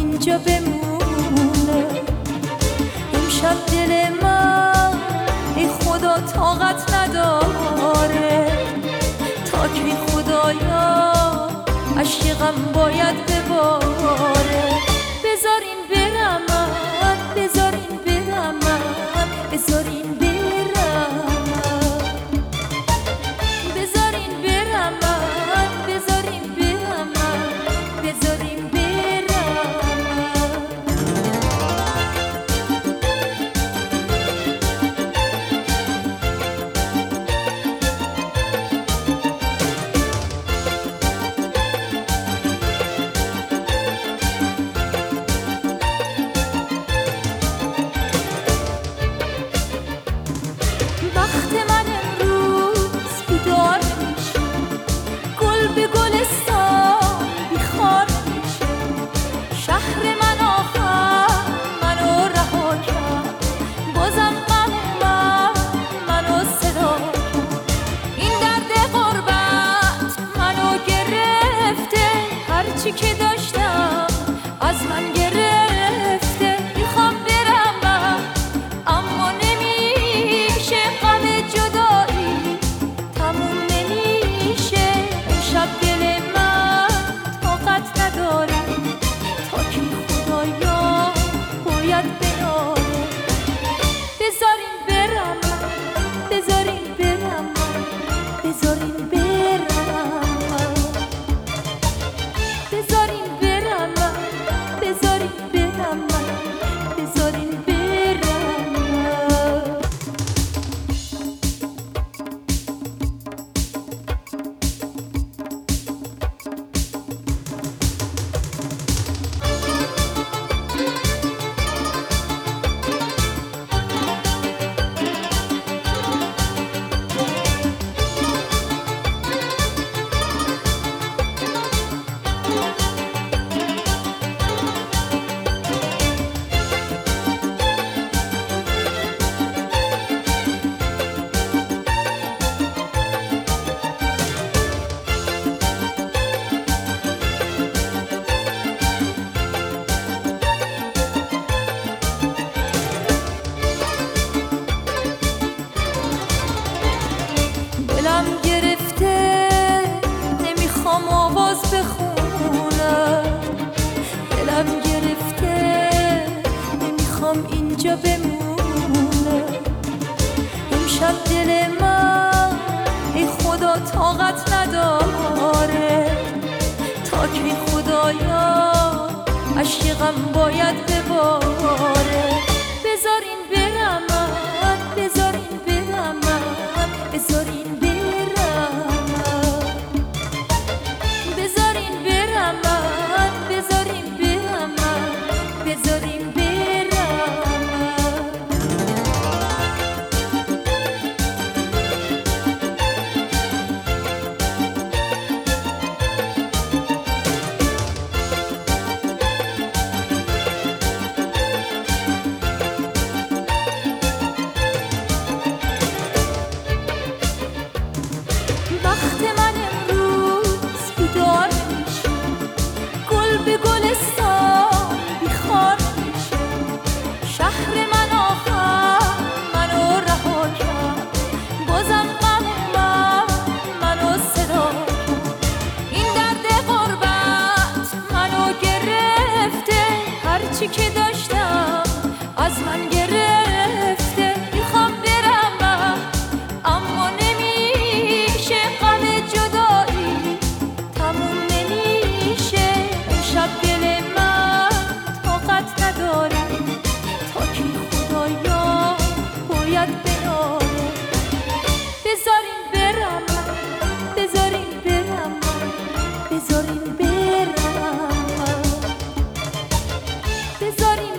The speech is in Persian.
اینجا بمونه. امشب دل من ای خدا طاقت نداره، تا کی خدایا عشقم باید بباره. بذارین برم من، بذارین برم من، بذارین برم، بذارین برم من، بذارین برم من، بذارین برم. وقت من امروز بیدار میشه، گل به گلستان بیخار میشه. شهر من آخر منو رها کرد، بازم غم منو صدا کرد. این درد غربت منو گرفته، هرچی که داشتم از من گرفته. میخوام برم من اما نمیشه، غم جدایی تموم نمیشه. امشب دل من طاقت نداره، تا کی خدایا باید بیاره. بذارین برم من، بذارین برم من، بذارین برم من، بذارین برم من، بذارین برم من، بذارین برم من. دلم گرفته نمیخوام آواز بخونم، دلم گرفته نمیخوام اینجا بمونه. امشب دل من ای خدا طاقت نداره، تا کی خدایا عشقم باید بباره. بذارین برم من، بذارین برم من، بذارین برم من، بذارین برم من، بذارین برم من، بذارین برم من. وقت من امروز بیدار میشه، گل به گلستان بیخار میشه. شهر من آخر منو رها کرد، بازم غم منو صدا کرد. این درد غربت منو گرفته، هرچی که داشتم از من گرفته. میخوام برم من اما نمیشه، غم جدایی تموم نمیشه. امشب دل من طاقت نداره، تا کی خدایا باید بیاره. بذارین برم من، بذارین برم من، بذارین برم من، بذارین